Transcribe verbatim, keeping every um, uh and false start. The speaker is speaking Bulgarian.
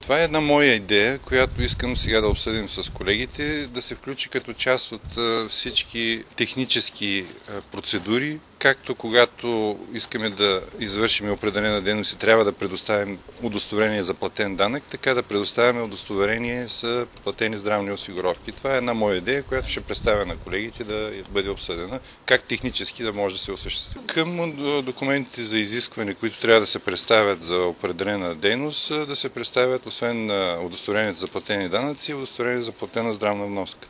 Това е една моя идея, която искам сега да обсъдим с колегите, да се включи като част от всички технически процедури, както когато искаме да извършим определена дейност и трябва да предоставим удостоверение за платен данък, така да предоставяме удостоверение за платени здравни осигуровки. Това е една моя идея, която ще представя на колегите да бъде обсъдена, как технически да може да се осъществи. Към документите за изискване, които трябва да се представят за определена дейност, да се представят освен удостоверението за платени данъци, удостоверение за платена здравна вноска.